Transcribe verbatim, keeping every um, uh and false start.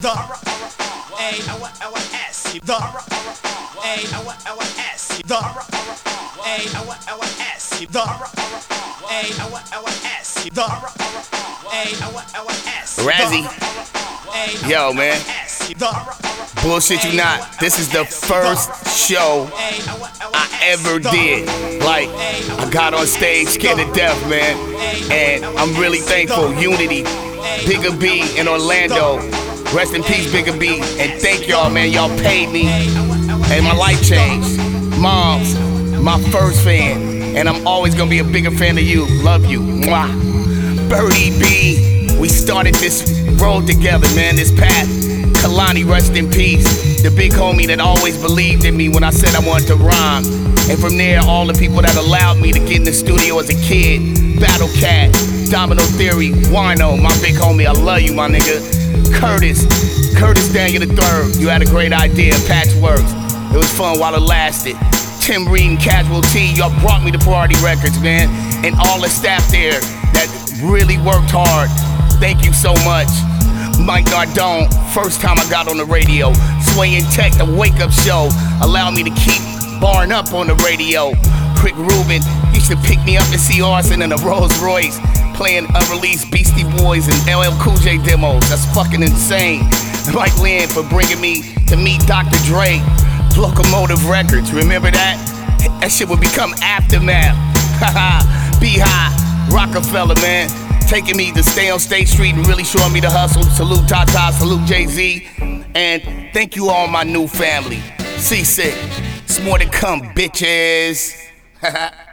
The A O O S. The A O O S. The A O O S. The A O O S. The A O O S. Razzie, yo man, bullshit you not. This is the first show I ever did. Like, I got on stage scared to death, man, and I'm really thankful. Unity, Bigger B in Orlando. Rest in peace, Bigger B, and thank y'all, man. Y'all paid me, and my life changed. Moms, my first fan, and I'm always gonna be a bigger fan of you. Love you, mwah. Birdie B, we started this road together, man. This path. Kalani, rest in peace. The big homie that always believed in me when I said I wanted to rhyme. And from there, all the people that allowed me to get in the studio as a kid. Battle Cat, Domino Theory, Wino, my big homie. I love you, my nigga. Curtis, Curtis Daniel the third, you had a great idea, Patchworks. It was fun while it lasted. Tim Reed and Casual T, y'all brought me to Priority Records, man. And all the staff there that really worked hard. Thank you so much. Mike Nardone, first time I got on the radio. Sway and Tech, the wake up show, allowed me to keep barring up on the radio. Rick Rubin used to pick me up in C. Arson in a Rolls Royce, playing unreleased Beastie Boys and L L Cool J demos. That's fucking insane. Mike Lynn for bringing me to meet Doctor Dre. Locomotive Records, remember that? That shit would become Aftermath. Haha, B-High, Rockefeller, man. Taking me to stay on State Street and really showing me the hustle. Salute Tata, salute Jay-Z. And thank you all my new family. Seasick, it's more to come, bitches.